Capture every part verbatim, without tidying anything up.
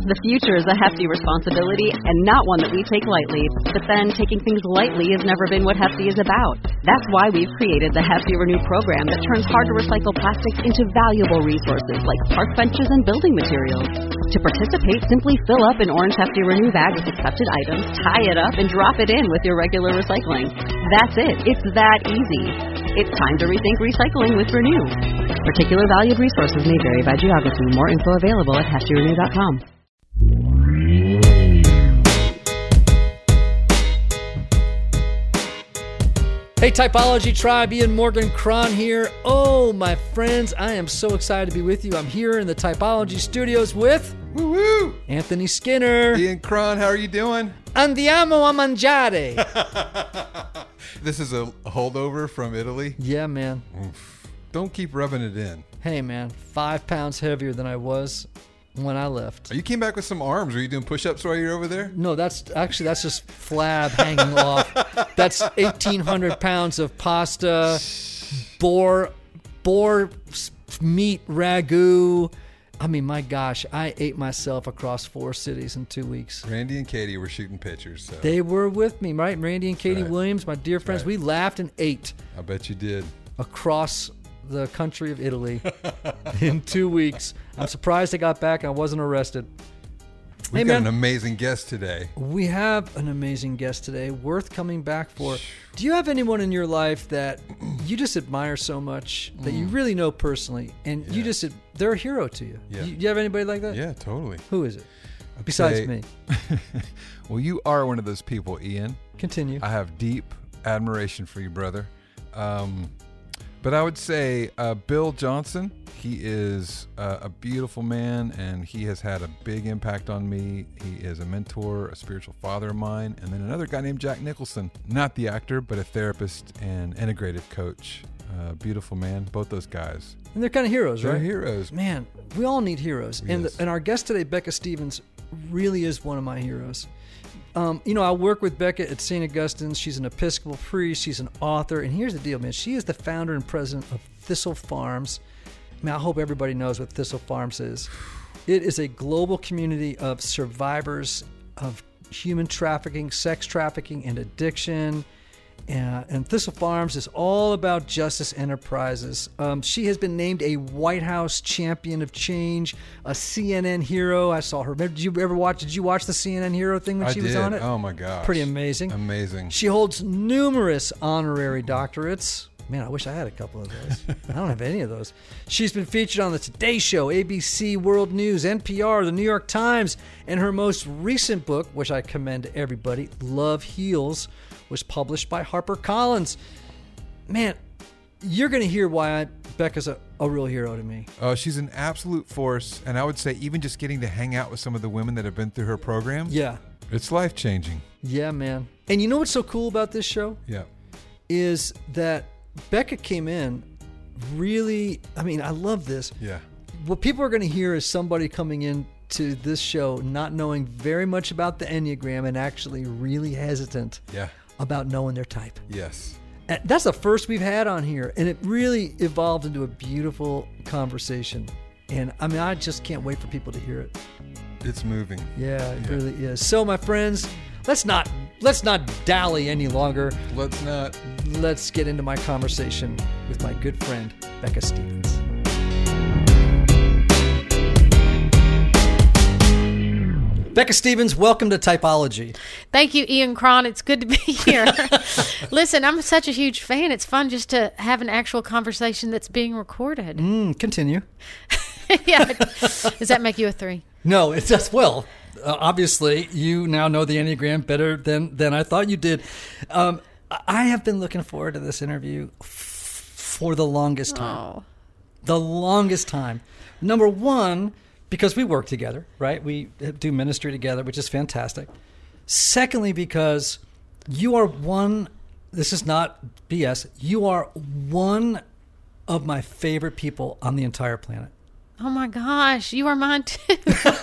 The future is a hefty responsibility and not one that we take lightly. But then, taking things lightly has never been what Hefty is about. That's why we've created the Hefty Renew program that turns hard-to-recycle plastics into valuable resources like park benches and building materials. To participate, simply fill up an orange Hefty Renew bag with accepted items, tie it up, and drop it in with your regular recycling. That's it. It's that easy. It's time to rethink recycling with Renew. Particular valued resources may vary by geography. More info available at hefty renew dot com. Hey, Typology Tribe, Ian Morgan Cron here. Oh, my friends, I am so excited to be with you. I'm here in the Typology Studios with Woo-woo. Anthony Skinner. Ian Cron, how are you doing? Andiamo a mangiare. This is a holdover from Italy? Yeah, man. Oof. Don't keep rubbing it in. Hey, man, five pounds heavier than I was when I left. You came back with some arms. Were you doing push-ups while you were over there? No, that's actually, that's just flab hanging off. That's eighteen hundred pounds of pasta, boar, boar meat ragu. I mean, my gosh, I ate myself across four cities in two weeks. Randy and Katie were shooting pictures. So. They were with me, right? Randy and Katie right. Williams, my dear friends. Right. We laughed and ate. I bet you did. Across the country of Italy in two weeks. I'm surprised I got back and I wasn't arrested. We've hey, got man, an amazing guest today. We have an amazing guest today, worth coming back for. Do you have anyone in your life that you just admire so much, that you really know personally, and yeah. you just, they're a hero to you? Yeah. You, you have anybody like that? Yeah, totally. Who is it? I'd Besides say, me. Well, you are one of those people, Ian. Continue. I have deep admiration for you, brother. Um, but I would say uh, Bill Johnson. He is uh, a beautiful man, and he has had a big impact on me. He is a mentor, a spiritual father of mine. And then another guy named Jack Nicholson, not the actor, but a therapist and integrative coach. Uh, beautiful man, both those guys. And they're kind of heroes, they're right? They're heroes. Man, we all need heroes. Yes. And, the, and our guest today, Becca Stevens, really is one of my heroes. Um, you know, I work with Becca at Saint Augustine's. She's an Episcopal priest. She's an author. And here's the deal, man. She is the founder and president of Thistle Farms. I mean, I hope everybody knows what Thistle Farms is. It is a global community of survivors of human trafficking, sex trafficking, and addiction. And, and Thistle Farms is all about justice enterprises. Um, she has been named a White House champion of change, a C N N hero. I saw her. Did you ever watch? Did you watch the C N N hero thing when I she did. was on it? Oh my gosh! Pretty amazing. Amazing. She holds numerous honorary doctorates. Man, I wish I had a couple of those. I don't have any of those. She's been featured on the Today Show, A B C World News, N P R, the New York Times, and her most recent book, which I commend to everybody, Love Heals, was published by HarperCollins. Man, you're going to hear why I, Becca's a, a real hero to me. Oh, she's an absolute force, and I would say even just getting to hang out with some of the women that have been through her program, yeah, it's life-changing. Yeah, man. And you know what's so cool about this show? Yeah. Is that Becca came in really, I mean, I love this. Yeah. What people are going to hear is somebody coming in to this show not knowing very much about the Enneagram and actually really hesitant yeah. about knowing their type. Yes. And that's the first we've had on here, and it really evolved into a beautiful conversation. And I mean, I just can't wait for people to hear it. It's moving. Yeah, it yeah. really is. So, my friends, let's not let's not dally any longer. Let's not. Let's get into my conversation with my good friend, Becca Stevens. Becca Stevens, welcome to Typology. Thank you, Ian Cron. It's good to be here. Listen, I'm such a huge fan. It's fun just to have an actual conversation that's being recorded. Mm, continue. Yeah. Does that make you a three? No, it's just, well, uh, obviously, you now know the Enneagram better than, than I thought you did. Um, I have been looking forward to this interview f- for the longest time. Oh. The longest time. Number one, because we work together, right? We do ministry together, which is fantastic. Secondly, because you are one, this is not B S, you are one of my favorite people on the entire planet. Oh my gosh, you are mine too.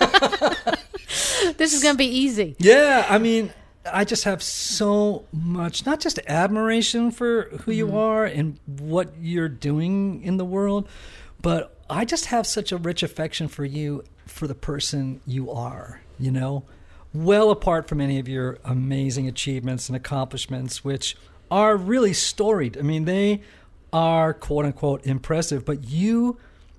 This is going to be easy. Yeah, I mean, I just have so much, not just admiration for who you mm-hmm. are and what you're doing in the world, but I just have such a rich affection for you for the person you are, you know, well apart from any of your amazing achievements and accomplishments, which are really storied. I mean, they are quote unquote impressive, but you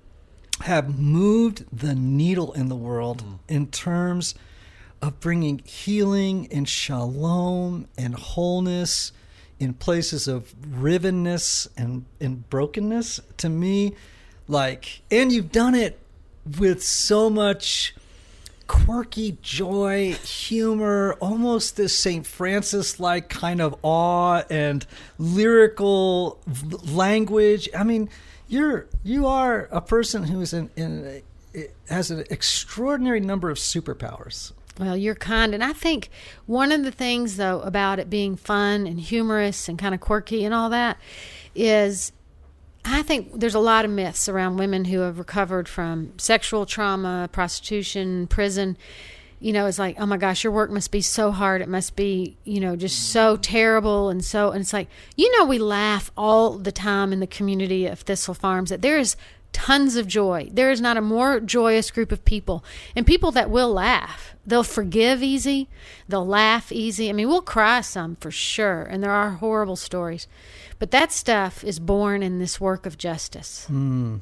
have moved the needle in the world mm. in terms of bringing healing and shalom and wholeness in places of rivenness and, and brokenness. To me, like, and you've done it with so much quirky joy, humor, almost this Saint Francis-like kind of awe and lyrical language. I mean, you're you are a person who is in, in has an extraordinary number of superpowers. Well, you're kind. And I think one of the things, though, about it being fun and humorous and kind of quirky and all that is I think there's a lot of myths around women who have recovered from sexual trauma, prostitution, prison. You know, it's like, oh my gosh, your work must be so hard. It must be, you know, just so terrible. And so, and it's like, you know, we laugh all the time in the community of Thistle Farms that there is tons of joy. There is not a more joyous group of people, and people that will laugh. They'll forgive easy. They'll laugh easy. I mean, we'll cry some for sure, and there are horrible stories. But that stuff is born in this work of justice. Mm.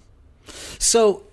So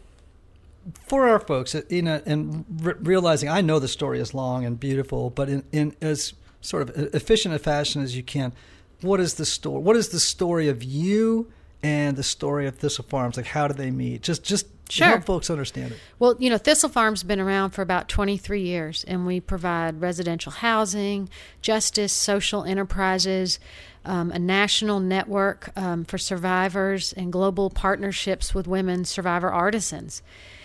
for our folks, you know, and re- realizing I know the story is long and beautiful, but in, in as sort of efficient a fashion as you can, what is the story? What is the story of you and the story of Thistle Farms? Like, how do they meet? Just, just sure. help folks understand it. Well, you know, Thistle Farms has been around for about twenty-three years, and we provide residential housing, justice, social enterprises, um, a national network um, for survivors, and global partnerships with women survivor artisans.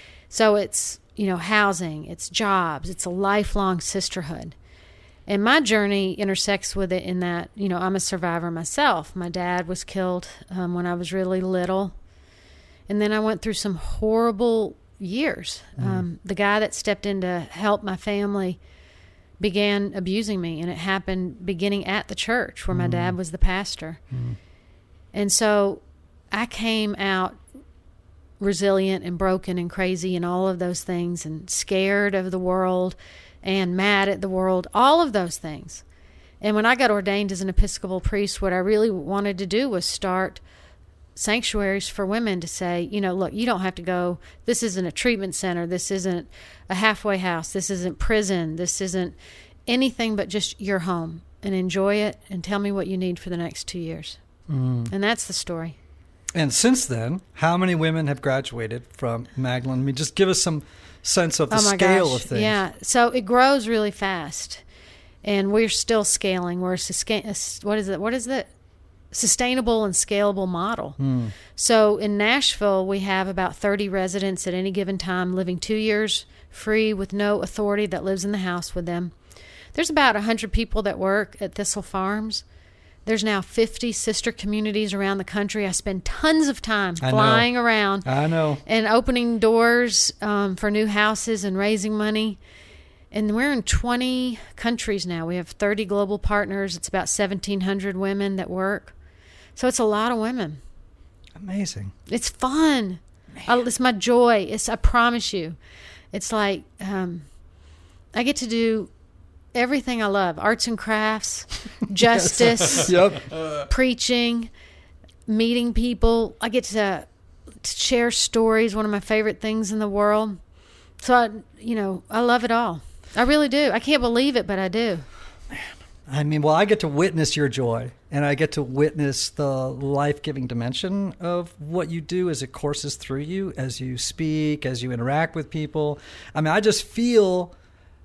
So it's, you know, housing, it's jobs, it's a lifelong sisterhood. And my journey intersects with it in that, you know, I'm a survivor myself. My dad was killed um, when I was really little. And then I went through some horrible years. Mm. Um, the guy that stepped in to help my family began abusing me, and it happened beginning at the church where mm. my dad was the pastor. Mm. And so I came out resilient and broken and crazy and all of those things, and scared of the world and mad at the world, all of those things. And when I got ordained as an Episcopal priest, what I really wanted to do was start sanctuaries for women to say, you know, look, you don't have to go, this isn't a treatment center, this isn't a halfway house, this isn't prison, this isn't anything but just your home, and enjoy it and tell me what you need for the next two years. Mm. And that's the story. And since then, how many women have graduated from Magdalene? I mean, just give us some sense of the oh my scale gosh. of things. Yeah, so it grows really fast, and we're still scaling. We're a, what is it? What is it? Sustainable and scalable model. Hmm. So in Nashville, we have about thirty residents at any given time living two years free with no authority that lives in the house with them. There's about one hundred people that work at Thistle Farms. There's now fifty sister communities around the country. I spend tons of time I flying know. around I know. and opening doors um, for new houses and raising money. And we're in twenty countries now. We have thirty global partners. It's about seventeen hundred women that work. So it's a lot of women. Amazing. It's fun. I, it's my joy. It's, I promise you. It's like um, I get to do everything I love. Arts and crafts, justice, yep. preaching, meeting people. I get to, to share stories, one of my favorite things in the world. So, I, you know, I love it all. I really do. I can't believe it, but I do. Man. I mean, well, I get to witness your joy, and I get to witness the life-giving dimension of what you do as it courses through you, as you speak, as you interact with people. I mean, I just feel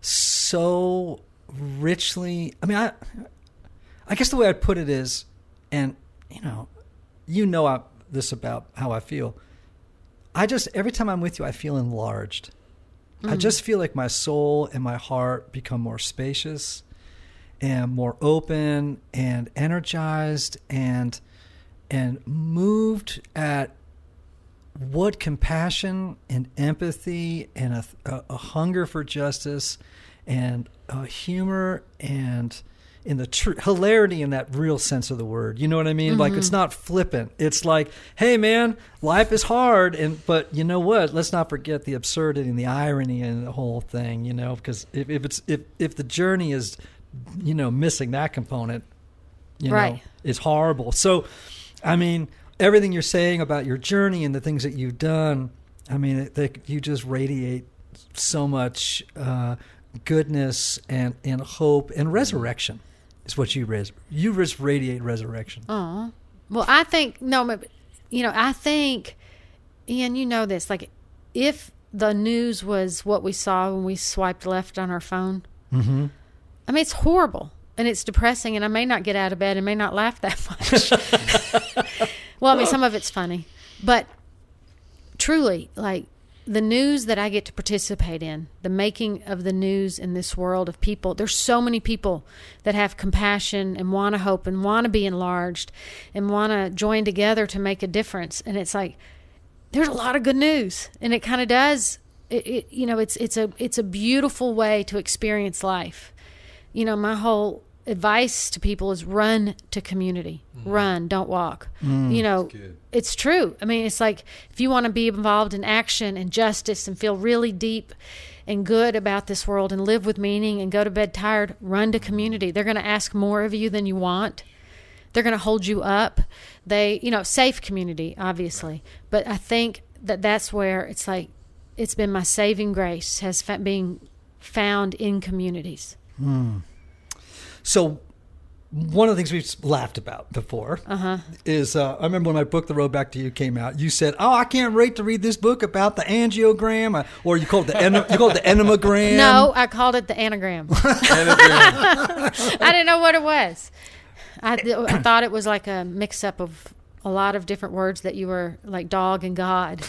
so richly, I mean, I I guess the way I'd put it is, and, you know, you know I, this about how I feel. I just, every time I'm with you, I feel enlarged. Mm. I just feel like my soul and my heart become more spacious and more open and energized and and moved at what compassion and empathy and a, a, a hunger for justice and uh, humor and in the tr- hilarity in that real sense of the word. You know what I mean? Mm-hmm. Like, it's not flippant. It's like, hey man, life is hard, and but you know what? Let's not forget the absurdity and the irony in the whole thing. You know, because if, if it's if if the journey is, you know, missing that component, you right. know, it's horrible. So, I mean, everything you're saying about your journey and the things that you've done, I mean, it, they, you just radiate so much uh, goodness and, and hope and resurrection is what you res. You just radiate resurrection. Oh, well, I think, no, but, you know, I think, Ian, you know this, like, if the news was what we saw when we swiped left on our phone, mm-hmm. I mean, it's horrible and it's depressing, and I may not get out of bed and may not laugh that much. Well, I mean, some of it's funny, but truly, like, the news that I get to participate in, the making of the news in this world of people, there's so many people that have compassion and want to hope and want to be enlarged and want to join together to make a difference. And it's like, there's a lot of good news, and it kind of does. It, it, you know, it's it's a it's a beautiful way to experience life. You know, my whole advice to people is run to community. Mm. Run, don't walk. Mm, you know, it's true. I mean, it's like, if you want to be involved in action and justice and feel really deep and good about this world and live with meaning and go to bed tired, run to community. They're going to ask more of you than you want. They're going to hold you up. They, you know, safe community, obviously. But I think that that's where it's like, it's been my saving grace, has fa- being found in communities. Mm. So one of the things we've laughed about before uh-huh. is, uh, I remember when my book, The Road Back to You, came out, you said, oh, I can't wait to read this book about the angiogram, uh, or you called it the, en- you called it the enneagram. No, I called it the anagram. Anagram. I didn't know what it was. I, I thought it was like a mix-up of a lot of different words that you were, like dog and God.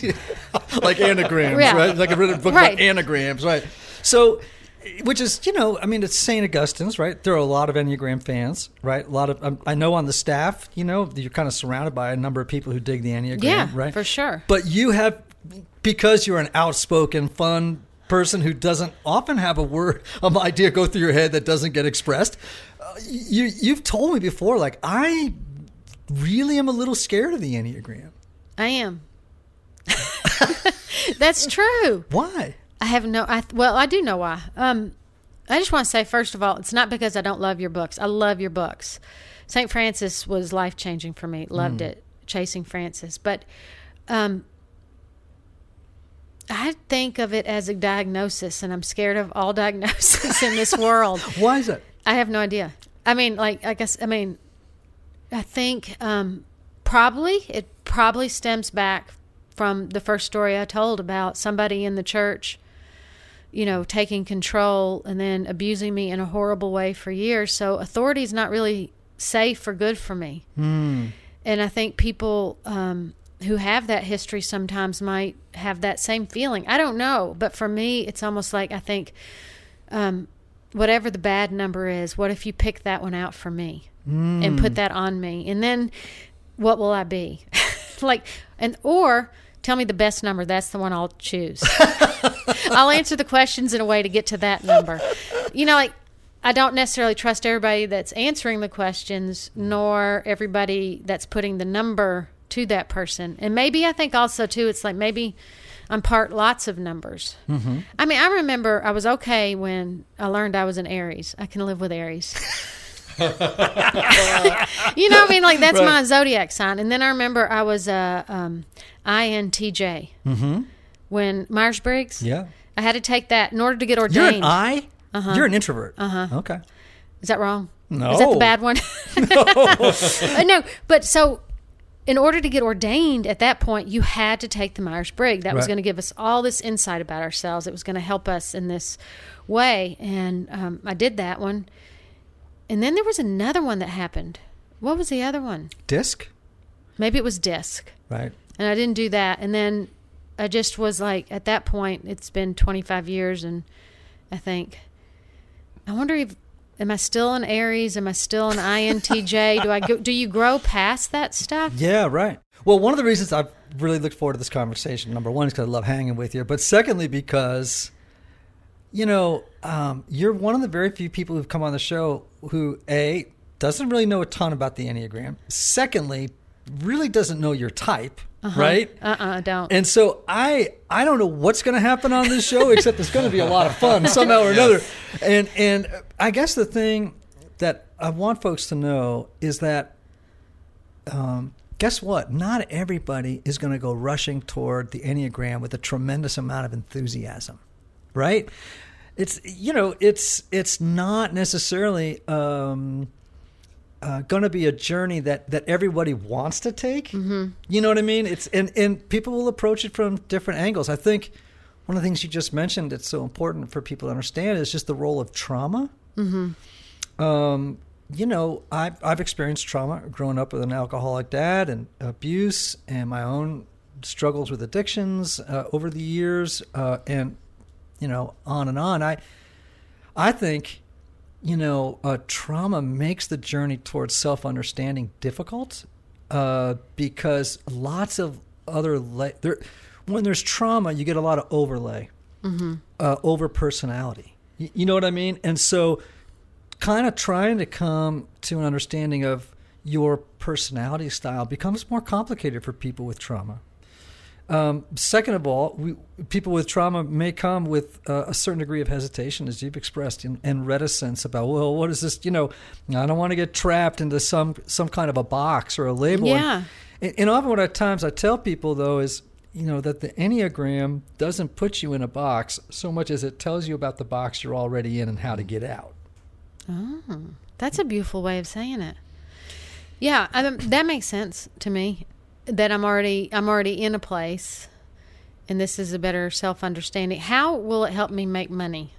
Like anagrams, yeah. right? Like a written book right. about anagrams, right? So, which is, you know, I mean, it's Saint Augustine's, right? There are a lot of Enneagram fans, right? A lot of, um, I know on the staff, you know, you're kind of surrounded by a number of people who dig the Enneagram, yeah, right? For sure. But you have, because you're an outspoken, fun person who doesn't often have a word, an idea go through your head that doesn't get expressed, uh, you, you've told me before, like, I really am a little scared of the Enneagram. I am. That's true. Why? I have no, I well, I do know why. Um, I just want to say, first of all, it's not because I don't love your books. I love your books. Saint Francis was life-changing for me. Loved mm. it, Chasing Francis. But um, I think of it as a diagnosis, and I'm scared of all diagnoses in this world. Why is that? I have no idea. I mean, like, I guess, I mean, I think um, probably, it probably stems back from the first story I told about somebody in the church, you know, taking control and then abusing me in a horrible way for years. So authority is not really safe or good for me. Mm. And I think people um, who have that history sometimes might have that same feeling. I don't know. But for me, it's almost like, I think um, whatever the bad number is, what if you pick that one out for me mm. and put that on me? And then what will I be? Like, and or tell me the best number. That's the one I'll choose. I'll answer the questions in a way to get to that number. You know, like, I don't necessarily trust everybody that's answering the questions, nor everybody that's putting the number to that person. And maybe I think also, too, it's like maybe I'm part lots of numbers. Mm-hmm. I mean, I remember I was okay when I learned I was an Aries. I can live with Aries. You know what I mean? Like, that's right. My zodiac sign. And then I remember I was a um, I N T J. Mm-hmm. When Myers-Briggs. Yeah. I had to take that in order to get ordained. You're an I? Uh-huh. You're an introvert. Uh-huh. Okay. Is that wrong? No. Is that the bad one? No. No, but so in order to get ordained at that point, you had to take the Myers-Briggs. That was right. going to give us all this insight about ourselves. It was going to help us in this way. And um, I did that one. And then there was another one that happened. What was the other one? Disc? Maybe it was disc. Right. And I didn't do that. And then I just was like, at that point, it's been twenty-five years, and I think, I wonder if, am I still an Aries? Am I still an I N T J? Do I go, do you grow past that stuff? Yeah, right. Well, one of the reasons I've really looked forward to this conversation, number one, is because I love hanging with you. But secondly, because, you know, um, you're one of the very few people who've come on the show who, A, doesn't really know a ton about the Enneagram. Secondly, really doesn't know your type, uh-huh. right? Uh-uh, I don't. And so I I don't know what's going to happen on this show, except it's going to be a lot of fun somehow or another. And and I guess the thing that I want folks to know is that, um, guess what? Not everybody is going to go rushing toward the Enneagram with a tremendous amount of enthusiasm, right? It's you know it's it's not necessarily. Um, Uh, going to be a journey that, that everybody wants to take. Mm-hmm. You know what I mean? It's and, and people will approach it from different angles. I think one of the things you just mentioned that's so important for people to understand is just the role of trauma. Mm-hmm. Um, you know, I've, I've experienced trauma growing up with an alcoholic dad and abuse and my own struggles with addictions uh, over the years uh, and, you know, on and on. I, I think... You know, uh, trauma makes the journey towards self-understanding difficult uh, because lots of other la- there, when there's trauma, you get a lot of overlay, mm-hmm. uh, over personality. Y- you know what I mean? And so, kind of trying to come to an understanding of your personality style becomes more complicated for people with trauma. Um, second of all, we, people with trauma may come with uh, a certain degree of hesitation, as you've expressed, and, and reticence about, well, what is this? You know, I don't want to get trapped into some some kind of a box or a label. Yeah. And, and often what at times I tell people, though, is, you know, that the Enneagram doesn't put you in a box so much as it tells you about the box you're already in and how to get out. Oh, that's a beautiful way of saying it. Yeah, I, that makes sense to me. That I'm already I'm already in a place, and this is a better self-understanding. How will it help me make money?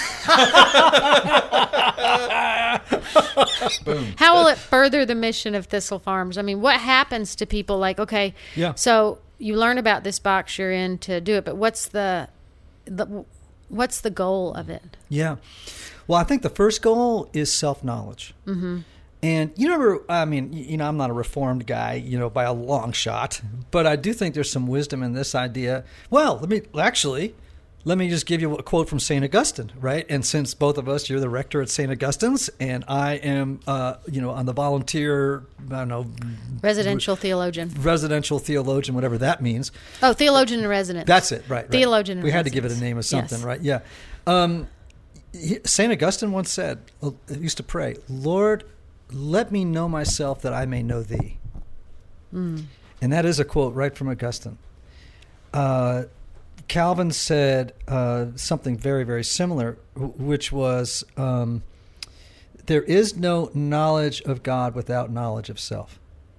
Boom. How will it further the mission of Thistle Farms? I mean, what happens to people like, okay, yeah. so you learn about this box you're in to do it, but what's the, the what's the goal of it? Yeah. Well, I think the first goal is self-knowledge. Mm-hmm. And you remember, I mean, you know, I'm not a reformed guy, you know, by a long shot, but I do think there's some wisdom in this idea. Well, let me actually, let me just give you a quote from Saint Augustine, right? And since both of us, you're the rector at Saint Augustine's, and I am, uh, you know, on the volunteer, I don't know, residential theologian, residential theologian, whatever that means. Oh, theologian in residence. That's it, right? right. Theologian in We residence. had to give it a name of something, Yes. right? Yeah. Um, Saint Augustine once said, he used to pray, Lord, let me know myself that I may know thee. Mm. And that is a quote right from Augustine. Uh, Calvin said uh, something very, very similar, which was, um, there is no knowledge of God without knowledge of self.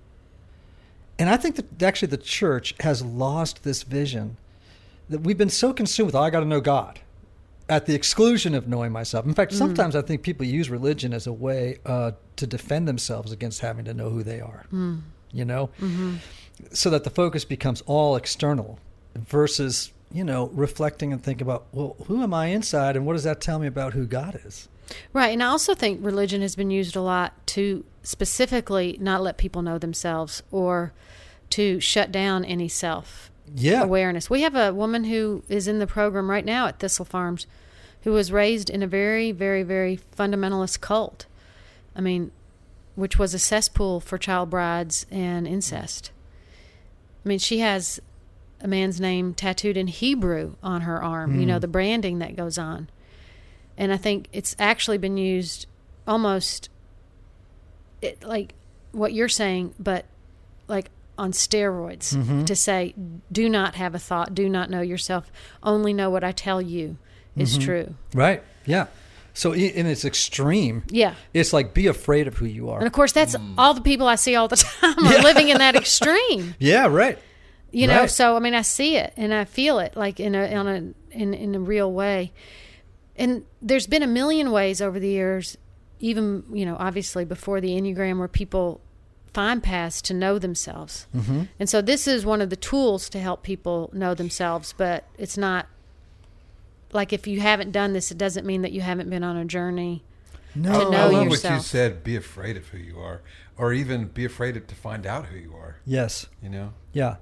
And I think that actually the church has lost this vision that we've been so consumed with, oh, I got to know God, at the exclusion of knowing myself. In fact, mm. sometimes I think people use religion as a way uh, to defend themselves against having to know who they are, mm. you know, mm-hmm. so that the focus becomes all external versus, you know, reflecting and thinking about, well, who am I inside and what does that tell me about who God is? Right. And I also think religion has been used a lot to specifically not let people know themselves or to shut down any self yeah. awareness. We have a woman who is in the program right now at Thistle Farms who was raised in a very, very, very fundamentalist cult. I mean, which was a cesspool for child brides and incest. I mean, she has a man's name tattooed in Hebrew on her arm, mm. you know, the branding that goes on. And I think it's actually been used almost it, like what you're saying, but like on steroids, mm-hmm. to say, do not have a thought, do not know yourself, only know what I tell you is mm-hmm. true. Right. Yeah. So in its extreme, yeah, it's like be afraid of who you are. And of course, that's mm. all the people I see all the time are yeah. living in that extreme. Yeah, right. You know, right. so I mean, I see it and I feel it like in a on a in in a real way. And there's been a million ways over the years, even, you know, obviously before the Enneagram, where people find paths to know themselves. Mm-hmm. And so this is one of the tools to help people know themselves, but it's not like if you haven't done this, it doesn't mean that you haven't been on a journey no, to know I love yourself. what you said, be afraid of who you are, or even be afraid of, to find out who you are. Yes. You know? Yeah.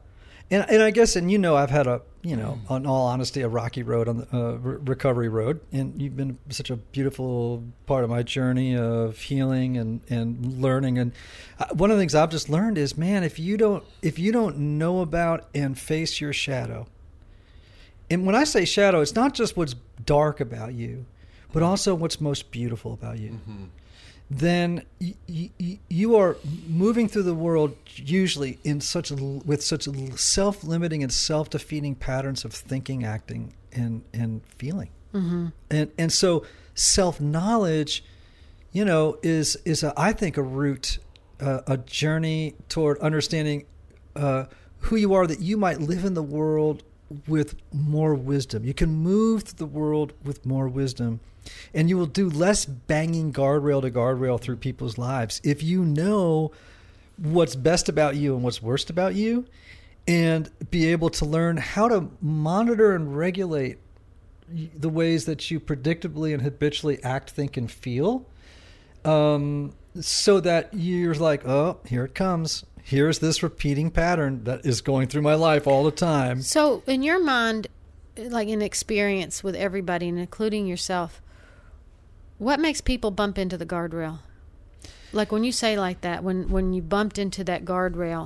And and I guess, and you know, I've had a, you know, in all honesty, a rocky road on the uh, re- recovery road, and you've been such a beautiful part of my journey of healing and, and learning. And one of the things I've just learned is, man, if you don't if you don't know about and face your shadow, and when I say shadow, it's not just what's dark about you, but also what's most beautiful about you. Mm-hmm. Then y- y- you are moving through the world usually in such a, with such a self-limiting and self-defeating patterns of thinking, acting, and and feeling. Mm-hmm. And and so self-knowledge, you know, is is a, I think a route, uh, a journey toward understanding uh, who you are, that you might live in the world with more wisdom. You can move through the world with more wisdom. And you will do less banging guardrail to guardrail through people's lives if you know what's best about you and what's worst about you, and be able to learn how to monitor and regulate the ways that you predictably and habitually act, think, and feel, um, so that you're like, oh, here it comes. Here's this repeating pattern that is going through my life all the time. So in your mind, like in experience with everybody, and including yourself, what makes people bump into the guardrail? Like when you say like that, when, when you bumped into that guardrail,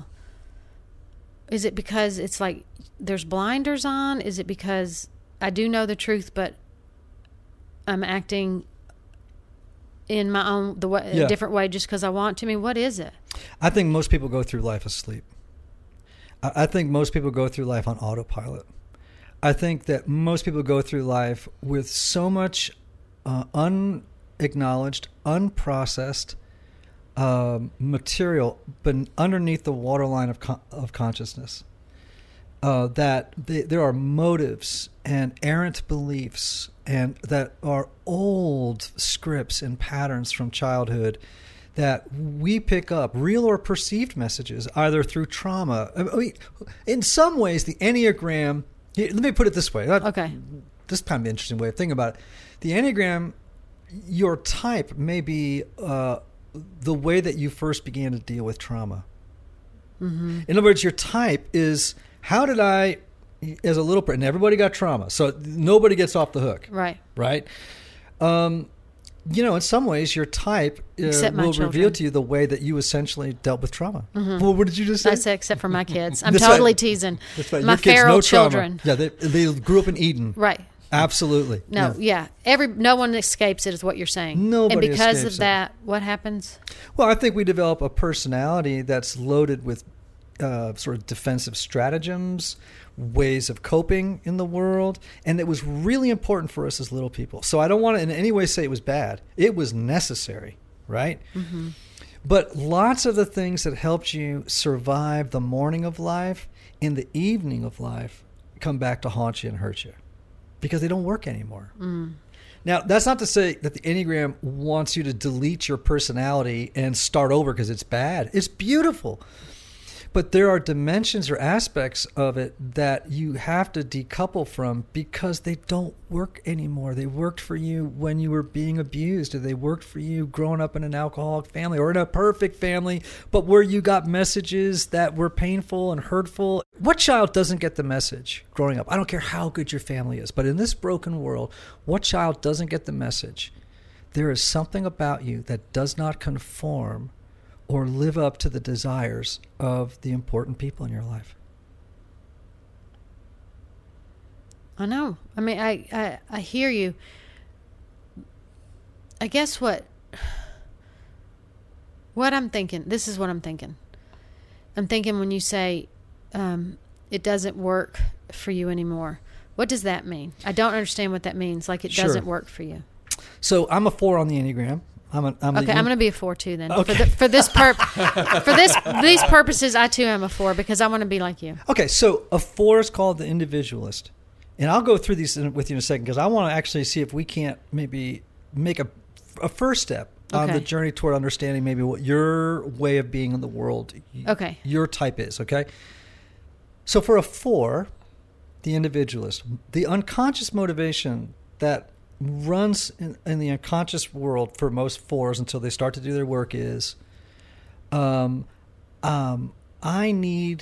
is it because it's like there's blinders on? Is it because I do know the truth, but I'm acting in my own the way, yeah. a different way just because I want to? I mean, what is it? I think most people go through life asleep. I, I think most people go through life on autopilot. I think that most people go through life with so much uh, unacknowledged, unprocessed um, material, but underneath the waterline of con- of consciousness, uh, that they, there are motives and errant beliefs, and that are old scripts and patterns from childhood that we pick up, real or perceived messages, either through trauma. I mean, in some ways, the Enneagram. Let me put it this way. Okay. This is kind of an interesting way of thinking about it. The Enneagram, your type may be uh, the way that you first began to deal with trauma. Mm-hmm. In other words, your type is, how did I, as a little person, everybody got trauma, so nobody gets off the hook. Right. Right? Um, you know, in some ways, your type uh, will children. reveal to you the way that you essentially dealt with trauma. Mm-hmm. Well, what did you just say? I said, except for my kids. I'm That's totally right. teasing. That's right. My Your kids, feral no trauma. children. Yeah, they, they grew up in Eden. Right. Absolutely. No, yeah. yeah. Every no one escapes it, is what you're saying. Nobody And because escapes of that, what happens? Well, I think we develop a personality that's loaded with uh, sort of defensive stratagems, ways of coping in the world, and it was really important for us as little people. So I don't want to in any way say it was bad. It was necessary, right? Mm-hmm. But lots of the things that helped you survive the morning of life and the evening of life come back to haunt you and hurt you because they don't work anymore. Mm. Now, that's not to say that the Enneagram wants you to delete your personality and start over because it's bad. It's beautiful. But there are dimensions or aspects of it that you have to decouple from because they don't work anymore. They worked for you when you were being abused, or they worked for you growing up in an alcoholic family or in a perfect family, but where you got messages that were painful and hurtful. What child doesn't get the message growing up? I don't care how good your family is, but in this broken world, what child doesn't get the message? There is something about you that does not conform or live up to the desires of the important people in your life. I know. I mean, I, I, I hear you. I guess what, what I'm thinking, this is what I'm thinking. I'm thinking when you say um, it doesn't work for you anymore, what does that mean? I don't understand what that means, like it Sure. doesn't work for you. So I'm a four on the Enneagram. I'm a, I'm Okay, the, I'm going to be a four too then. Okay. For, the, for this perp, for this these purposes, I too am a four because I want to be like you. Okay, so a four is called the individualist. And I'll go through these in, with you in a second because I want to actually see if we can't maybe make a, a first step on Okay. the journey toward understanding maybe what your way of being in the world, Okay. your type is, okay? So for a four, the individualist, the unconscious motivation that runs in, in the unconscious world for most fours until they start to do their work is, um, um, I need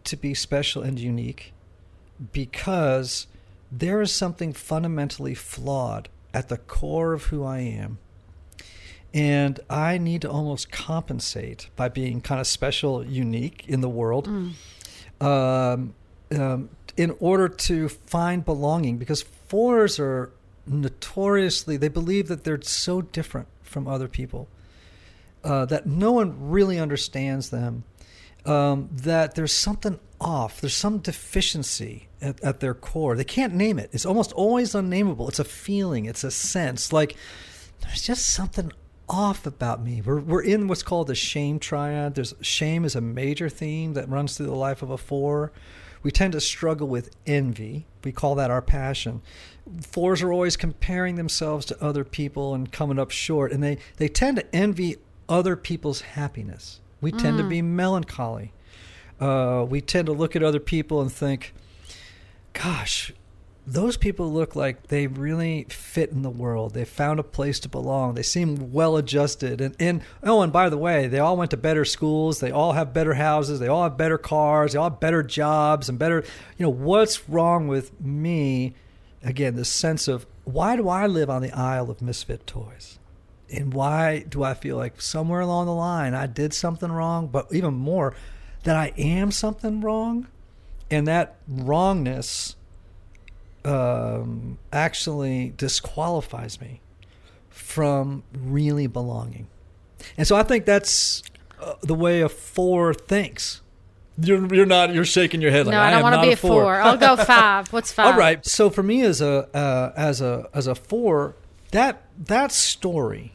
to be special and unique because there is something fundamentally flawed at the core of who I am. And I need to almost compensate by being kind of special, unique in the world mm. um, um, in order to find belonging. Because fours are notoriously, they believe that they're so different from other people, uh, that no one really understands them, um, that there's something off. There's some deficiency at, at their core. They can't name it. It's almost always unnameable. It's a feeling. It's a sense. Like there's just something off about me. We're we're in what's called the shame triad. There's shame is a major theme that runs through the life of a four. We tend to struggle with envy. We call that our passion. Fours are always comparing themselves to other people and coming up short, and they, they tend to envy other people's happiness. We tend mm. to be melancholy. Uh, we tend to look at other people and think, gosh, those people look like they really fit in the world. They found a place to belong. They seem well adjusted. And, and oh, and by the way, they all went to better schools. They all have better houses. They all have better cars. They all have better jobs and better, you know, what's wrong with me? Again, this sense of why do I live on the aisle of misfit toys? And why do I feel like somewhere along the line I did something wrong, but even more, that I am something wrong? And that wrongness um, actually disqualifies me from really belonging. And so I think that's uh, the way a four thinks. You're, you're not, you're shaking your head like, no, I don't want to be a four. four. I'll go five. What's five? All right. So for me as a, uh, as a, as a four, that, that story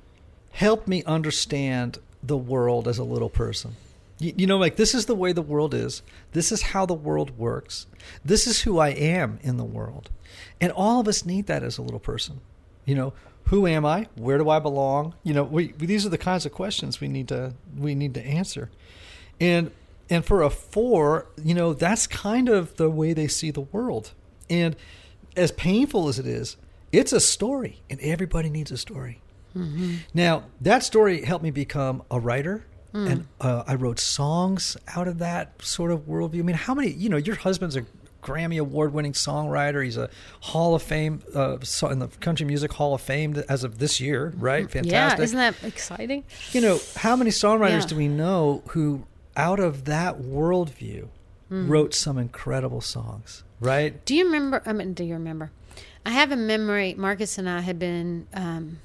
helped me understand the world as a little person. You, you know, like this is the way the world is. This is how the world works. This is who I am in the world. And all of us need that as a little person. You know, who am I? Where do I belong? You know, we, these are the kinds of questions we need to, we need to answer. And, and for a four, you know, that's kind of the way they see the world. And as painful as it is, it's a story, and everybody needs a story. Mm-hmm. Now, that story helped me become a writer, mm. and uh, I wrote songs out of that sort of worldview. I mean, how many, you know, your husband's a Grammy Award-winning songwriter. He's a Hall of Fame, uh, in the Country Music Hall of Fame as of this year, right? Fantastic. Yeah, isn't that exciting? You know, how many songwriters yeah. do we know who, out of that worldview, mm. wrote some incredible songs, right? Do you remember, I mean, do you remember? I have a memory, Marcus and I had been, um,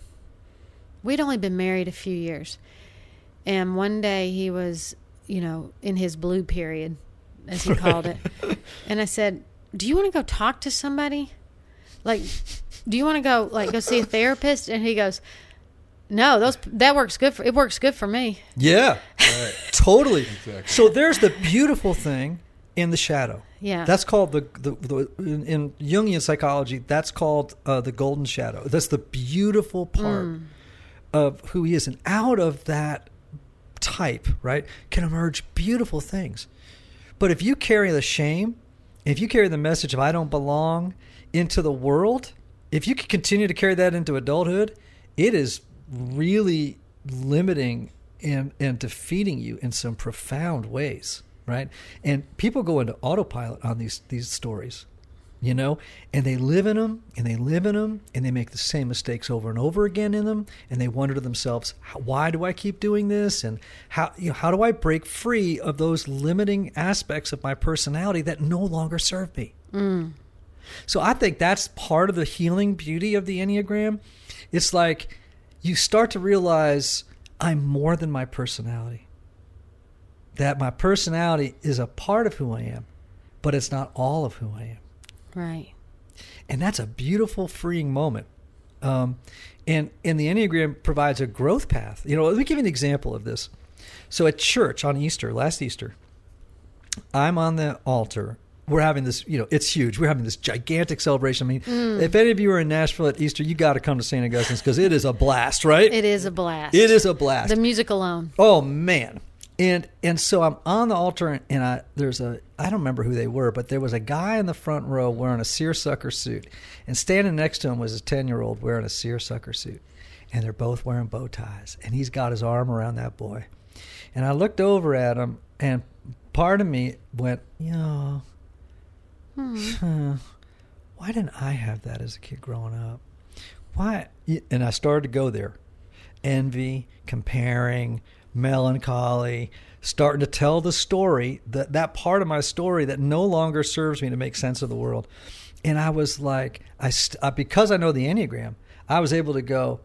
we'd only been married a few years. And one day he was, you know, in his blue period, as he called it. And I said, do you want to go talk to somebody? Like, do you want to go, like, go see a therapist? And he goes, no, those that works good for, it works good for me. Yeah, right. Totally. Exactly. So there's the beautiful thing in the shadow. Yeah. That's called the, the, the in, in Jungian psychology, that's called uh, the golden shadow. That's the beautiful part mm. of who he is. And out of that type, right, can emerge beautiful things. But if you carry the shame, if you carry the message of I don't belong into the world, if you can continue to carry that into adulthood, it is really limiting and, and defeating you in some profound ways, right? And people go into autopilot on these these stories, you know, and they live in them and they live in them and they make the same mistakes over and over again in them, and they wonder to themselves, why do I keep doing this? And how, you know, how do I break free of those limiting aspects of my personality that no longer serve me? Mm. So I think that's part of the healing beauty of the Enneagram. It's like you start to realize I'm more than my personality. That my personality is a part of who I am, but it's not all of who I am. Right. And that's a beautiful, freeing moment. Um, and, and the Enneagram provides a growth path. You know, let me give you an example of this. So at church on Easter, last Easter, I'm on the altar. We're having this, you know, it's huge. We're having this gigantic celebration. I mean, mm. if any of you are in Nashville at Easter, you got to come to Saint Augustine's because it is a blast, right? It is a blast. It is a blast. The music alone. Oh, man. And and so I'm on the altar, and I there's a, I don't remember who they were, but there was a guy in the front row wearing a seersucker suit. And standing next to him was a ten-year-old wearing a seersucker suit. And they're both wearing bow ties. And he's got his arm around that boy. And I looked over at him, and part of me went, you know, hmm. why didn't I have that as a kid growing up? Why? And I started to go there. Envy, comparing, melancholy, starting to tell the story, that, that part of my story that no longer serves me to make sense of the world. And I was like, I st- because I know the Enneagram, I was able to go,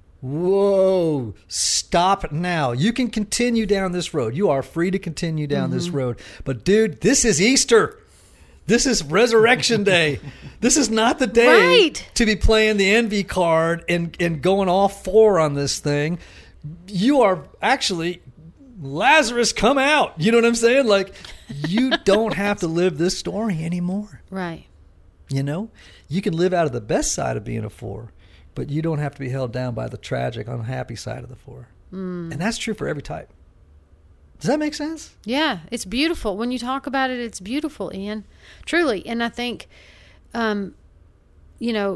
whoa, stop now. You can continue down this road. You are free to continue down mm-hmm. this road. But dude, this is Easter. This is Resurrection Day. This is not the day right. to be playing the envy card and, and going all four on this thing. You are actually, Lazarus, come out. You know what I'm saying? Like, you don't have to live this story anymore. Right. You know? You can live out of the best side of being a four, but you don't have to be held down by the tragic, unhappy side of the four. Mm. And that's true for every type. Does that make sense? Yeah, it's beautiful. When you talk about it, it's beautiful, Ian. Truly. And I think, um, you know,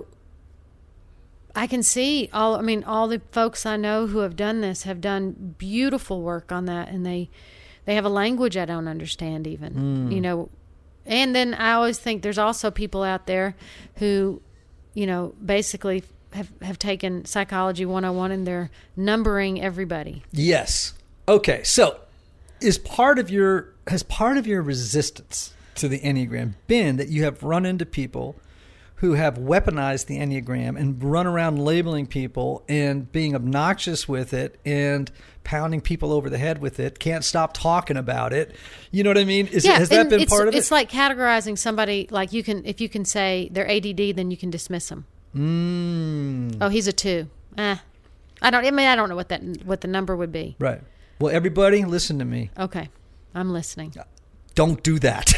I can see all, I mean, all the folks I know who have done this have done beautiful work on that. And they, they have a language I don't understand even, mm. you know. And then I always think there's also people out there who, you know, basically have, have taken Psychology one oh one and they're numbering everybody. Yes. Okay. So, Is part of your has part of your resistance to the Enneagram been that you have run into people who have weaponized the Enneagram and run around labeling people and being obnoxious with it and pounding people over the head with it, can't stop talking about it? You know what I mean? Is yeah, it, has that been it's, part of it? It's like categorizing somebody, like you can, if you can say they're A D D, then you can dismiss them. Mm. Oh, he's a two. Eh. I don't, I mean, I don't know what that, what the number would be. Right. Well, everybody, listen to me. Okay. I'm listening. Don't do that.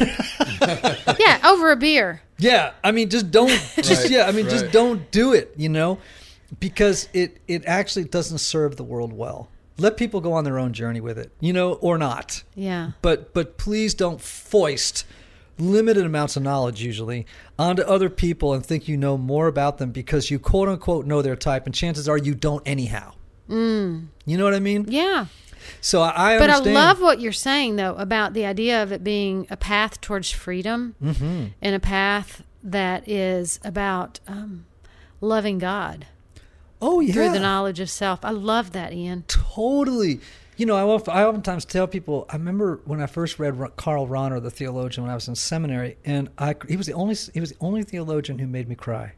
Yeah, over a beer. Yeah, I mean, just don't. Just right, yeah, I mean, right. just don't do it. You know, because it it actually doesn't serve the world well. Let people go on their own journey with it, you know, or not. Yeah. But but please don't foist limited amounts of knowledge usually onto other people and think you know more about them because you quote unquote know their type, and chances are you don't anyhow. Mm. You know what I mean? Yeah. So I but understand. I love what you're saying, though, about the idea of it being a path towards freedom mm-hmm. and a path that is about um, loving God. Oh, yeah. Through the knowledge of self. I love that, Ian. Totally. You know, I, often, I oftentimes tell people, I remember when I first read Karl Rahner, the theologian, when I was in seminary, and I, he was the only he was the only theologian who made me cry.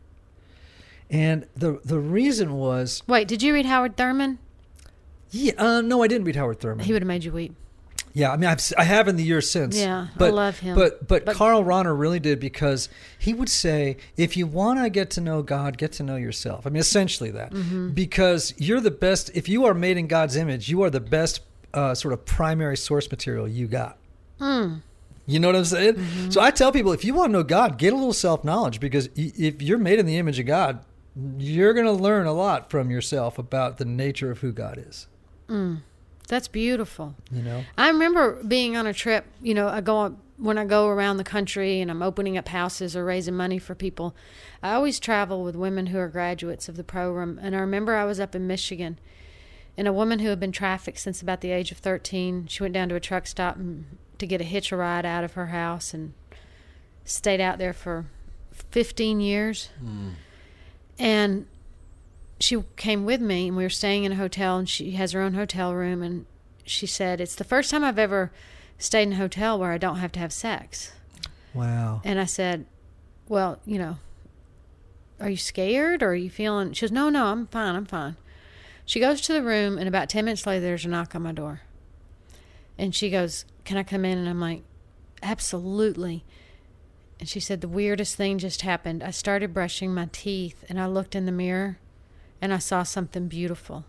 And the the reason was... Wait, did you read Howard Thurman? Yeah, uh, no, I didn't read Howard Thurman. He would have made you weep. Yeah, I mean, I've, I have in the years since. Yeah, but, I love him. But, but but Karl Rahner really did, because he would say, if you want to get to know God, get to know yourself. I mean, essentially that. Mm-hmm. Because you're the best, if you are made in God's image, you are the best uh, sort of primary source material you got. Mm. You know what I'm saying? Mm-hmm. So I tell people, if you want to know God, get a little self-knowledge, because if you're made in the image of God, you're going to learn a lot from yourself about the nature of who God is. Mm. That's beautiful. You know, I remember being on a trip, you know, I go on, when I go around the country and I'm opening up houses or raising money for people, I always travel with women who are graduates of the program. And I remember I was up in Michigan, and a woman who had been trafficked since about the age of thirteen, she went down to a truck stop and, to get a hitch a ride out of her house, and stayed out there for fifteen years. Mm. And she came with me, and we were staying in a hotel, and she has her own hotel room, and she said, it's the first time I've ever stayed in a hotel where I don't have to have sex. Wow. And I said, well, you know, are you scared, or are you feeling... She goes, no, no, I'm fine, I'm fine. She goes to the room, and about ten minutes later, there's a knock on my door. And she goes, can I come in? And I'm like, absolutely. And she said, the weirdest thing just happened. I started brushing my teeth, and I looked in the mirror, and I saw something beautiful.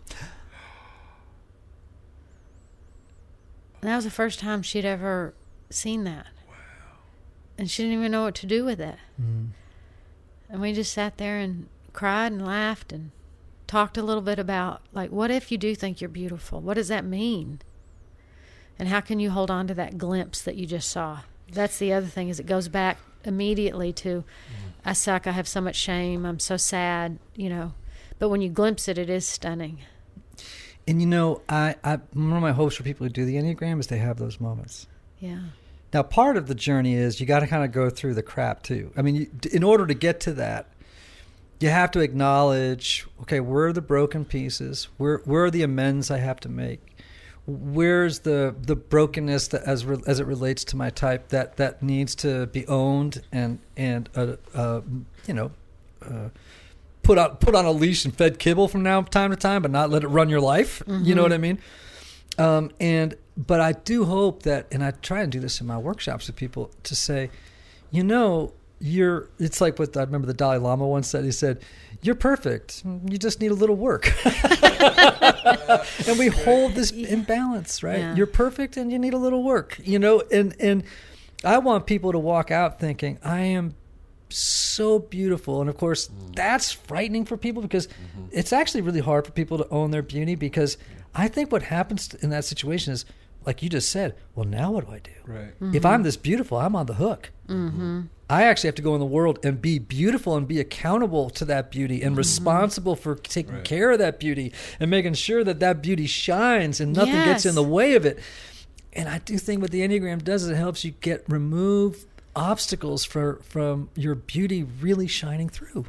And that was the first time she'd ever seen that. Wow. And she didn't even know what to do with it. Mm. And we just sat there and cried and laughed and talked a little bit about, like, what if you do think you're beautiful? What does that mean? And how can you hold on to that glimpse that you just saw? That's the other thing, is it goes back immediately to, mm. I suck, I have so much shame, I'm so sad, you know. But when you glimpse it, it is stunning. And, you know, I, I one of my hopes for people who do the Enneagram is they have those moments. Yeah. Now, part of the journey is you got to kind of go through the crap too. I mean, you, in order to get to that, you have to acknowledge, okay, where are the broken pieces? Where where are the amends I have to make? Where's the the brokenness that as re, as it relates to my type that, that needs to be owned and and uh, uh, you know uh, put on put on a leash and fed kibble from now time to time, but not let it run your life. Mm-hmm. You know what I mean? Um, and but I do hope that, and I try and do this in my workshops with people, to say, you know, you're. It's like what I remember the Dalai Lama once said. He said, "You're perfect. You just need a little work." And we hold this imbalance, right? Yeah. You're perfect, and you need a little work. You know, and and I want people to walk out thinking, "I am so beautiful." And of course, mm. that's frightening for people because mm-hmm. it's actually really hard for people to own their beauty, because I think what happens in that situation is, like you just said, well, now what do I do? Right. Mm-hmm. If I'm this beautiful, I'm on the hook. Mm-hmm. I actually have to go in the world and be beautiful and be accountable to that beauty and mm-hmm. responsible for taking right. care of that beauty and making sure that that beauty shines and nothing yes. gets in the way of it. And I do think what the Enneagram does is it helps you get remove obstacles for from your beauty really shining through.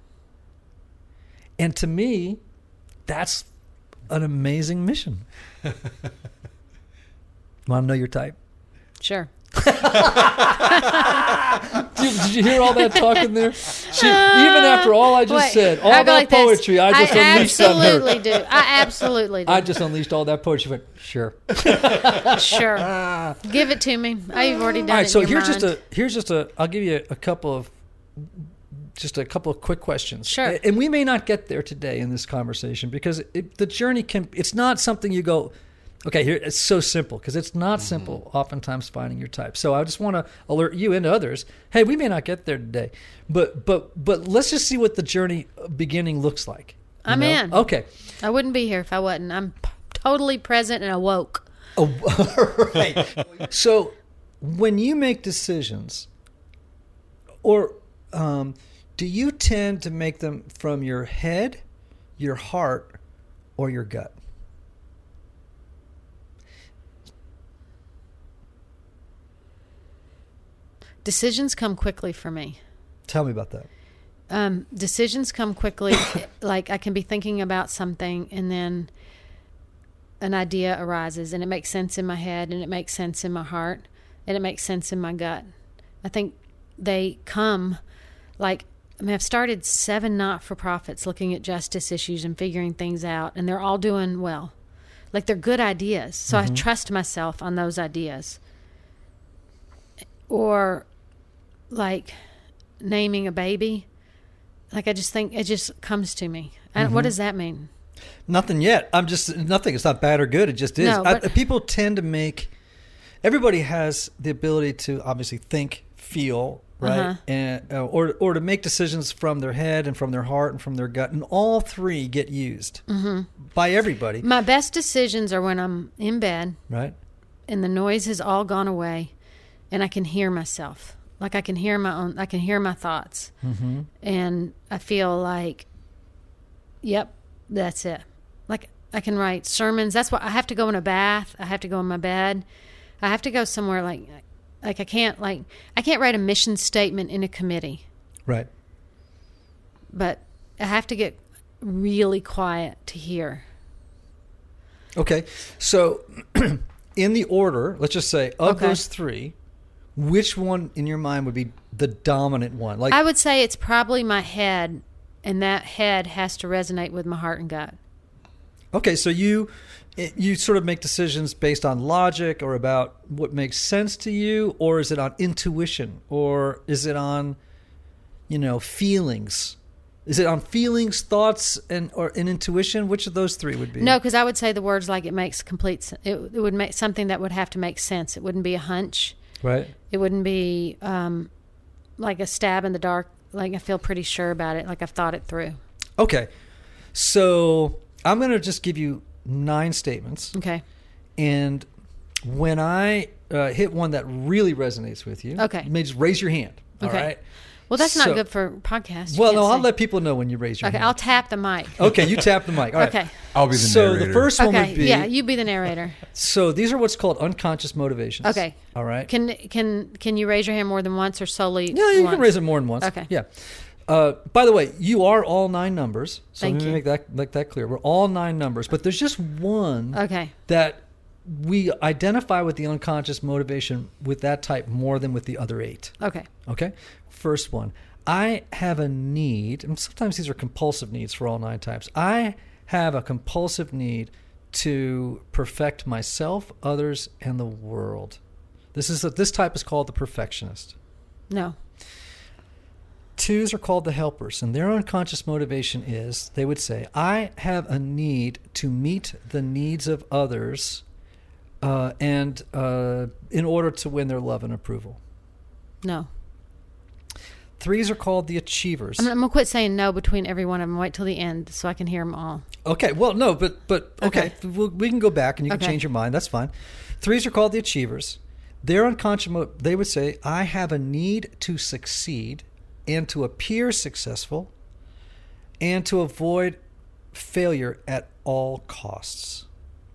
And to me, that's an amazing mission. Want to know your type? Sure. did, did you hear all that talk in there? She, even after all I just Wait, said, all I that like poetry, this. I just I unleashed on her. absolutely do. I absolutely do. I just unleashed all that poetry. She went, sure. Sure. Give it to me. I've already done all right, it so in your here's mind. just a here's just a I'll give you a, a couple of just a couple of quick questions. Sure. And we may not get there today in this conversation because it, the journey can it's not something you go, okay, here it's so simple, because it's not mm-hmm. simple oftentimes finding your type. So I just want to alert you and others, hey, we may not get there today, but but but let's just see what the journey beginning looks like. I'm know? in. Okay. I wouldn't be here if I wasn't. I'm p- totally present and awoke. Oh, right. So when you make decisions, or um, do you tend to make them from your head, your heart, or your gut? Decisions come quickly for me. Tell me about that. Um, decisions come quickly. Like I can be thinking about something and then an idea arises and it makes sense in my head and it makes sense in my heart and it makes sense in my gut. I think they come like, I mean, I've started seven not-for-profits looking at justice issues and figuring things out, and they're all doing well. Like they're good ideas. So mm-hmm. I trust myself on those ideas. Or like naming a baby. Like I just think it just comes to me. And mm-hmm. what does that mean? Nothing yet. I'm just nothing. It's not bad or good. It just is. No, but, I, people tend to make. Everybody has the ability to obviously think, feel, right, uh-huh. and uh, or or to make decisions from their head and from their heart and from their gut, and all three get used mm-hmm. by everybody. My best decisions are when I'm in bed, right, and the noise has all gone away, and I can hear myself. Like I can hear my own. I can hear my thoughts, mm-hmm. and I feel like, yep. That's it. Like I can write sermons. That's why I have to go in a bath. I have to go in my bed. I have to go somewhere like, like I can't like, I can't write a mission statement in a committee. Right. But I have to get really quiet to hear. Okay. So in the order, let's just say of okay. those three, which one in your mind would be the dominant one? Like I would say it's probably my head. And that head has to resonate with my heart and gut. Okay, so you you sort of make decisions based on logic or about what makes sense to you, or is it on intuition, or is it on, you know, feelings? Is it on feelings, thoughts, and or an intuition? Which of those three would be? No, because I would say the words like it makes complete sense. It, it would make something that would have to make sense. It wouldn't be a hunch. Right. It wouldn't be um, like a stab in the dark. Like I feel pretty sure about it. Like I've thought it through. Okay. So I'm going to just give you nine statements. Okay. And when I uh, hit one that really resonates with you, okay. you may just raise your hand. Okay. All right. Well, that's So- not good for podcasts. You Well, can't no, I'll say. let people know when you raise your Okay, hand. I'll tap the mic. Okay, you tap the mic. All right. Okay. I'll be the So narrator. the first one Okay. would be Yeah, you be the narrator. so these are what's called unconscious motivations. Okay. All right. Can can can you raise your hand more than once or solely? Yeah, you once? can raise it more than once. Okay. Yeah. Uh, by the way, you are all nine numbers. So Thank let me you. make that make that clear. We're all nine numbers, but there's just one Okay. that we identify with the unconscious motivation with that type more than with the other eight. Okay. Okay. First one. I have a need, and sometimes these are compulsive needs for all nine types. I have a compulsive need to perfect myself, others, and the world. This is a, this type is called the perfectionist. No. Twos are called the helpers, and their unconscious motivation is they would say, I have a need to meet the needs of others uh, and uh, in order to win their love and approval. No. Threes are called the achievers. I'm, I'm gonna quit saying no between every one of them. Wait till the end so I can hear them all. Okay, well, no, but but okay, Okay. We'll, we can go back and you can Okay. change your mind. That's fine. Threes are called the achievers. Their unconscious, mo- they would say, I have a need to succeed and to appear successful and to avoid failure at all costs.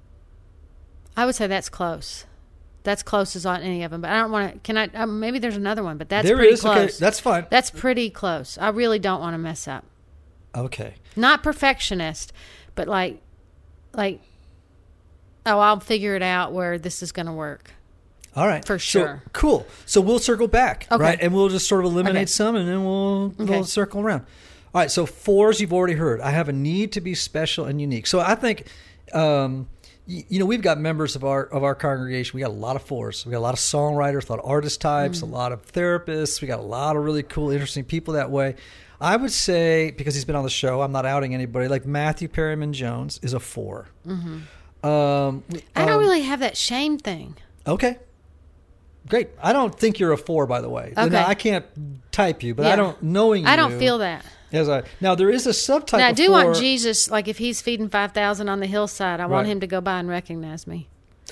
I would say that's close. That's close as on any of them. But I don't want to. Can I? Um, maybe there's another one, but that's There pretty is, close. okay, that's fine. That's pretty close. I really don't want to mess up. Okay. Not perfectionist, but like, like, oh, I'll figure it out where this is going to work. All right. For So, sure. cool. So we'll circle back, Okay. right? And we'll just sort of eliminate Okay. some and then we'll, Okay. we'll circle around. All right. So fours, you've already heard. I have a need to be special and unique. So I think, um, y- you know, we've got members of our of our congregation. We got a lot of fours. We got a lot of songwriters, a lot of artist types, Mm. a lot of therapists. We got a lot of really cool, interesting people that way. I would say, because he's been on the show, I'm not outing anybody, like Matthew Perryman Jones is a four. Mm-hmm. Um, I don't um, really have that shame thing. Okay. Great. I don't think you're a four, by the way. Okay. Now, I can't type you, but I Yeah. don't, knowing you. I don't feel that. As I, now, there is a subtype Now, I of do four. want Jesus, like if he's feeding five thousand on the hillside, I want Right. him to go by and recognize me.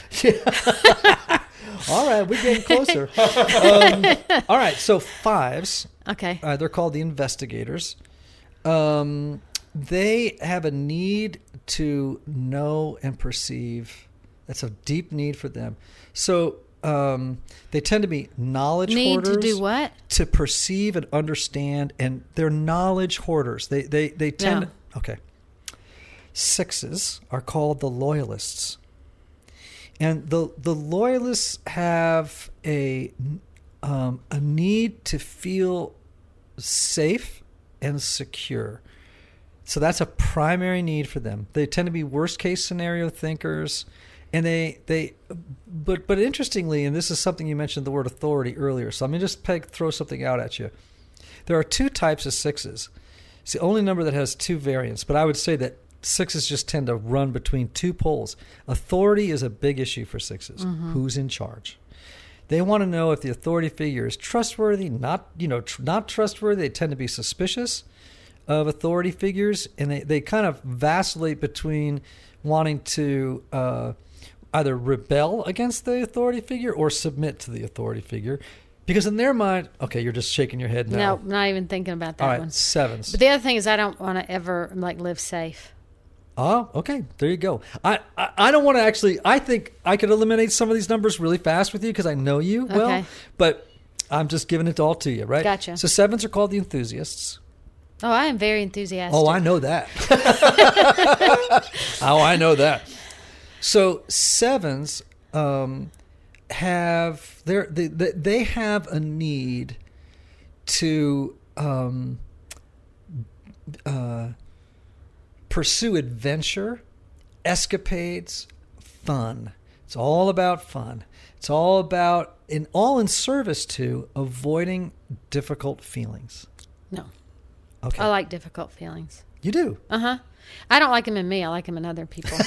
All right, we're getting closer. um, all right, so fives, Okay. uh, they're called the investigators. Um, they have a need to know and perceive. That's a deep need for them. So um, they tend to be knowledge Need hoarders. to do what? To perceive and understand, and they're knowledge hoarders. They they they tend. No. To, okay. Sixes are called the loyalists, and the the loyalists have a um, a need to feel safe and secure. So that's a primary need for them. They tend to be worst case scenario thinkers. And they, they, but but interestingly, and this is something you mentioned the word authority earlier. So let me just peg, throw something out at you. There are two types of sixes. It's the only number that has two variants. But I would say that sixes just tend to run between two poles. Authority is a big issue for sixes. Mm-hmm. Who's in charge? They want to know if the authority figure is trustworthy, not you know, tr- not trustworthy. They tend to be suspicious of authority figures, and they, they kind of vacillate between wanting to uh, either rebel against the authority figure or submit to the authority figure. Because in their mind, okay, you're just shaking your head now. No, not even thinking about that All right, one. sevens. But the other thing is, I don't want to ever like live safe. Oh, okay. There you go. I, I, I don't want to actually, I think I could eliminate some of these numbers really fast with you because I know you well, Okay. but I'm just giving it all to you, right? Gotcha. So sevens are called the enthusiasts. Oh, I am very enthusiastic. Oh, I know that. oh, I know that. So sevens um, have they're, they they they have a need to um, uh, pursue adventure, escapades, fun. It's all about fun. It's all about in all in service to avoiding difficult feelings. No, Okay, I like difficult feelings. you do. Uh huh. I don't like them in me. I like them in other people.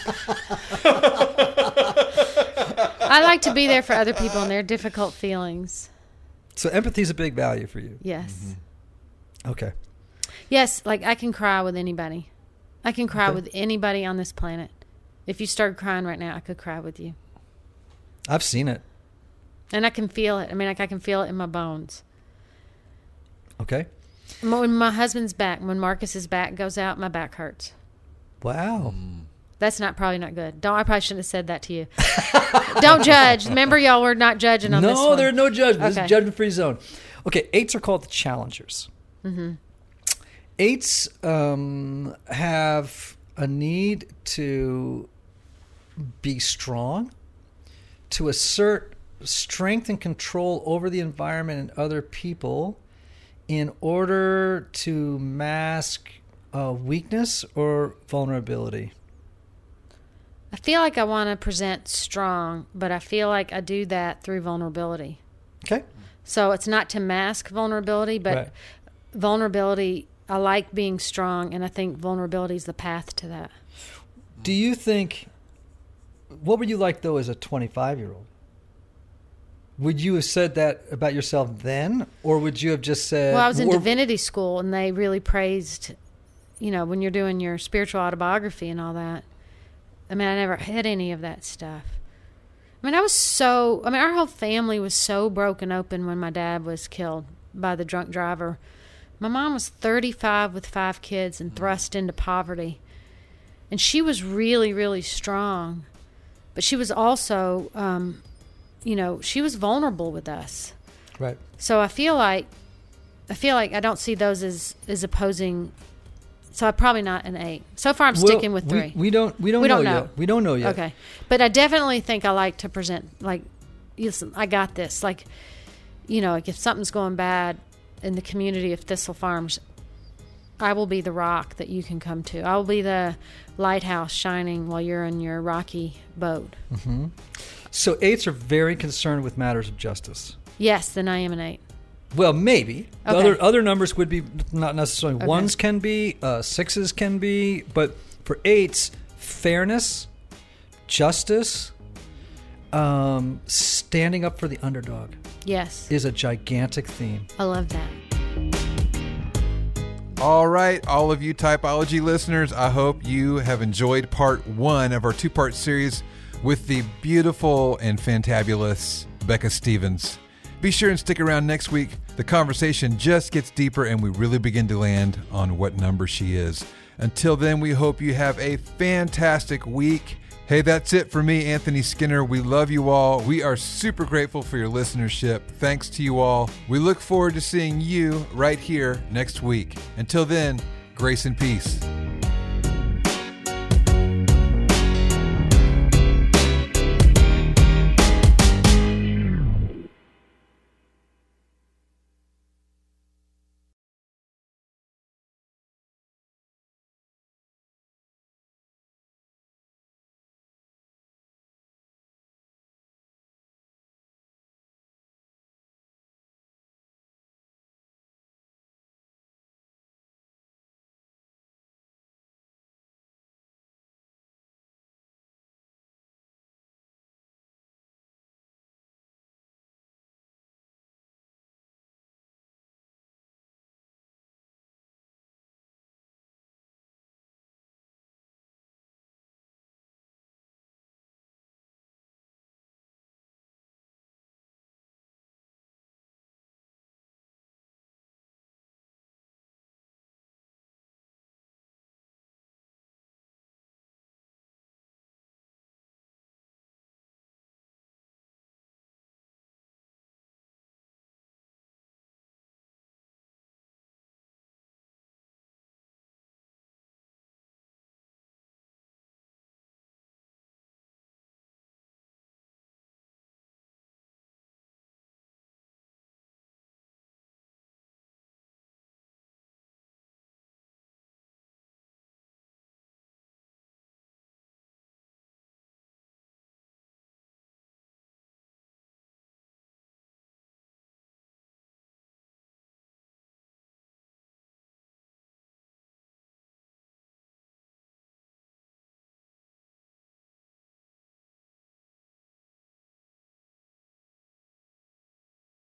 I like to be there for other people and their difficult feelings. So empathy is a big value for you. Yes. Okay. Yes, like I can cry with anybody. I can cry Okay. with anybody on this planet. If you started crying right now, I could cry with you. I've seen it. And I can feel it. I mean, like I can feel it in my bones. Okay. When my husband's back, when Marcus's back goes out, my back hurts. Wow. That's not probably not good. Don't I probably shouldn't have said that to you. Don't judge. Remember, y'all were not judging on no, this one. No, there's no judgment. This Okay. is judgment-free zone. Okay, eights are called the challengers. Mm-hmm. Eights um, have a need to be strong, to assert strength and control over the environment and other people in order to mask uh, weakness or vulnerability. I feel like I want to present strong, but I feel like I do that through vulnerability. Okay. So it's not to mask vulnerability, but Right. vulnerability, I like being strong, and I think vulnerability is the path to that. Do you think, what were you like, though, as a twenty-five-year-old? Would you have said that about yourself then, or would you have just said... Well, I was in or- divinity school, and they really praised, you know, when you're doing your spiritual autobiography and all that. I mean, I never had any of that stuff. I mean, I was so... I mean, our whole family was so broken open when my dad was killed by the drunk driver. My mom was thirty-five with five kids and thrust into poverty. And she was really, really strong. But she was also, um, you know, she was vulnerable with us. Right. So I feel like, I feel like I don't see those as, as opposing. So I'm probably not an eight. So far I'm Well, sticking with we- three. We, don't. We don't. We know, don't know. yet. We don't know yet. Okay. But I definitely think I like to present, like, listen, I got this. Like, you know, like if something's going bad in the community of Thistle Farms, I will be the rock that you can come to. I will be the lighthouse shining while you're in your rocky boat. Mm-hmm. So eights are very concerned with matters of justice. Yes, then I am an eight. Well, maybe. The Okay. Other other numbers would be not necessarily. Okay. Ones can be, uh, sixes can be, but for eights, fairness, justice, um, standing up for the underdog Yes. is a gigantic theme. I love that. All right, all of you typology listeners, I hope you have enjoyed part one of our two-part series with the beautiful and fantabulous Becca Stevens. Be sure and stick around next week. The conversation just gets deeper and we really begin to land on what number she is. Until then, we hope you have a fantastic week. Hey, that's it for me, Anthony Skinner. We love you all. We are super grateful for your listenership. Thanks to you all. We look forward to seeing you right here next week. Until then, grace and peace.